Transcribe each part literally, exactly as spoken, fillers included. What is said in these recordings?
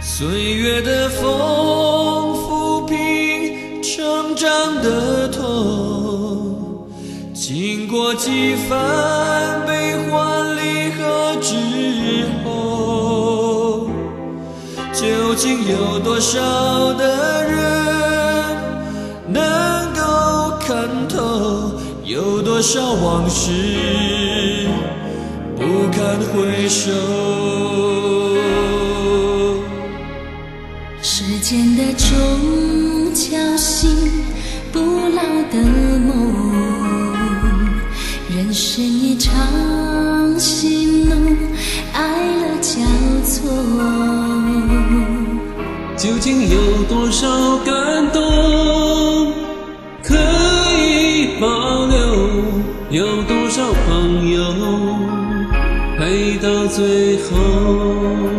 岁月的风抚平成长的痛，经过几番悲欢离合之后，究竟有多少的人能够看透，有多少往事不堪回首。 时间的钟敲醒不老的梦，人生一场喜怒哀乐交错， 究竟有多少感动可以保留，有多少朋友陪到最后。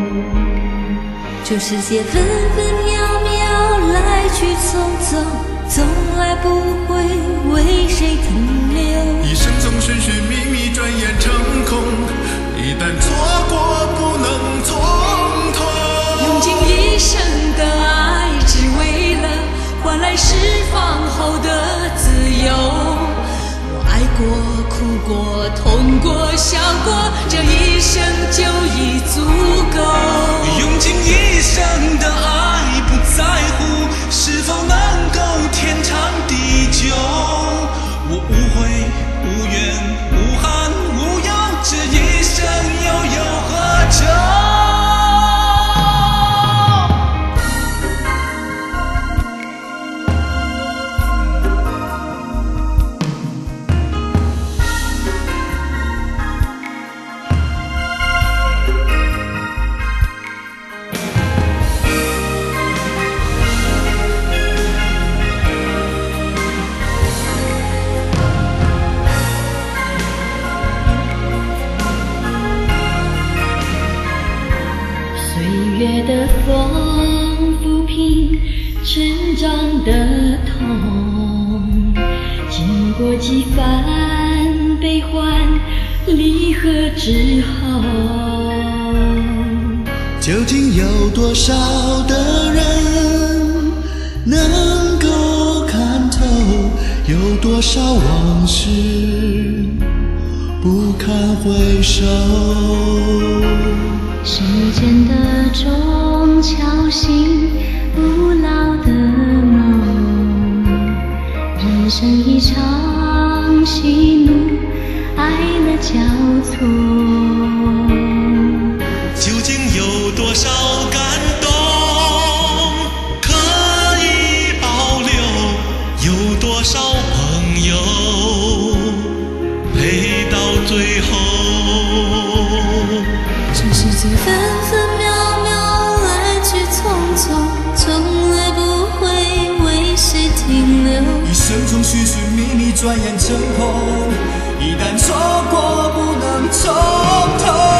这世界分分秒秒来去匆匆，从来不会为谁停留。 一生中寻寻觅觅，转眼成空。一旦错过，不能从头。 用尽一生的爱，只为了换来释放后的自由。我爱过，哭过，痛过，笑过，这一生就已足够。 用尽一生的爱，不在乎是否能够天长地久。我无悔无怨无憾无忧，这一生又有何求？ 岁月的风抚平成长的痛，经过几番悲欢离合之后， 究竟有多少的人能够看透，有多少往事不堪回首。 时间的钟敲醒不老的梦，人生一场喜怒哀乐交错， 究竟有多少感动可以保留，有多少朋友陪到最后。 这世界分分秒秒来去匆匆，从来不会为谁停留。 一生中寻寻觅觅，转眼成空。一旦错过，不能从头。